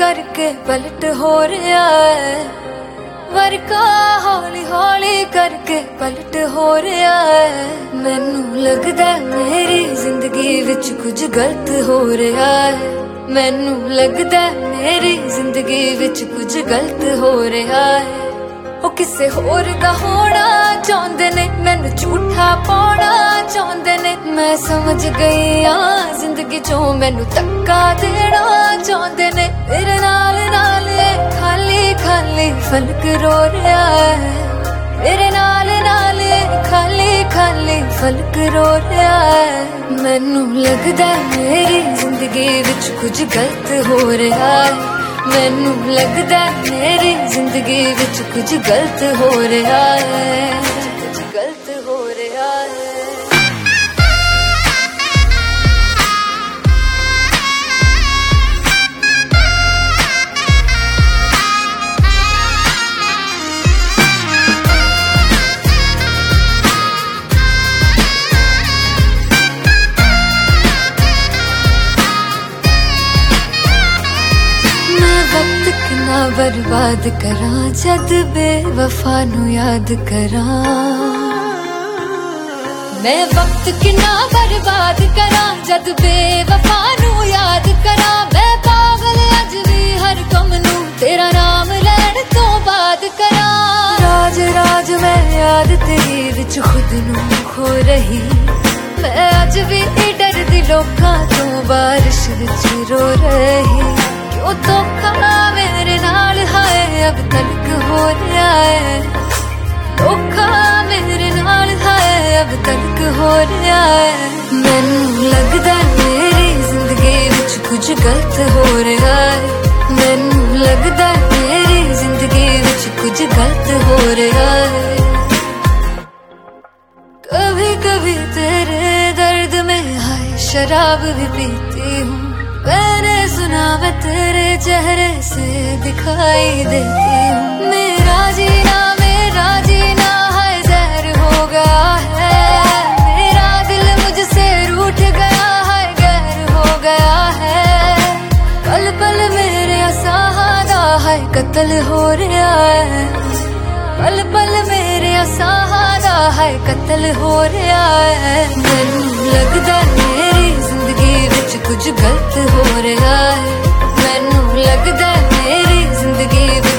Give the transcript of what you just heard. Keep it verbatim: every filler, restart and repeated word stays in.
करके पलट हो रहा है, वर्का हौली हौली करके पलट हो रहा है। मैनू लगदा मेरी जिंदगी विच कुछ गलत हो रहा है, मैनू लगदा मेरी जिंदगी विच कुछ गलत हो रहा है। ओ किसे होर दा होना चाहते ने, मैनू झूठा पाना चाहते ने। मैं समझ गई हाँ जिंदगी चो मैनू धक्का देना चाहते ने। तेरे नाल नाल खाली खाली फलक रो रहा है, तेरे नाल नाल खाली खाली फलक रो रहा है। मैनू लगदा मेरी जिंदगी विच कुछ गलत हो रहा है, मैनू लगदा मेरी जिंदगी विच कुछ गलत हो रहा है, कुछ गलत हो रहा है। वक्त कितना बर्बाद करा जद बेवफा नू याद करा। मैं वक्त कितना बर्बाद करा जद बेवफा नू याद करा। मैं पागल अज भी हर कम नू तेरा नाम लैण तो बाद करा। राज राज मैं याद तेरी विच खुद नू खो रही। मैं अज भी डरदी लोकां तो बारिश विच रो रही। क्यों धोखा मेरे नाल है अब तक हो रहा है, धोखा मेरे नाल है अब तक हो रहा है। मैनू लगदा मेरी जिंदगी विच कुछ गलत हो रहा है, मैनू लगदा मेरी जिंदगी विच कुछ गलत हो रहा है। कभी कभी तेरे दर्द में हाय शराब भी पीती हूँ। मैंने सुना मैं तेरे चेहरे से दिखाई देती हूँ। मेरा जीना मेरा जीना है जहर हो गया है। मेरा दिल मुझसे रूठ गया है, गैर हो गया है। पल पल मेरे असहारा है कत्ल हो रहा है, पल पल मेरे असहारा है कत्ल हो रहा है। मैनू लगदा मेरी जिंदगी विच कुछ गलत हो रहा है, मैनू लगदा मेरी जिंदगी विच